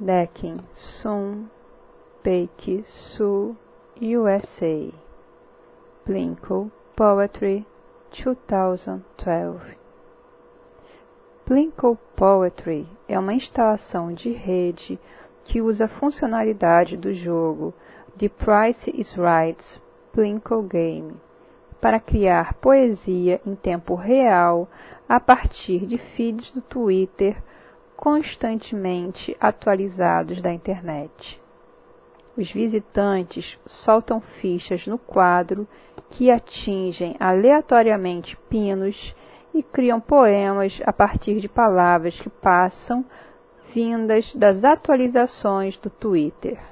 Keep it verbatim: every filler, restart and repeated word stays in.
Decking Sun Peik Su U S A Plinko Poetry dois mil e doze. Plinko Poetry é uma instalação de rede que usa a funcionalidade do jogo The Price is Right Plinko Game para criar poesia em tempo real a partir de feeds do Twitter constantemente atualizados da internet. Os visitantes soltam fichas no quadro que atingem aleatoriamente pinos e criam poemas a partir de palavras que passam vindas das atualizações do Twitter.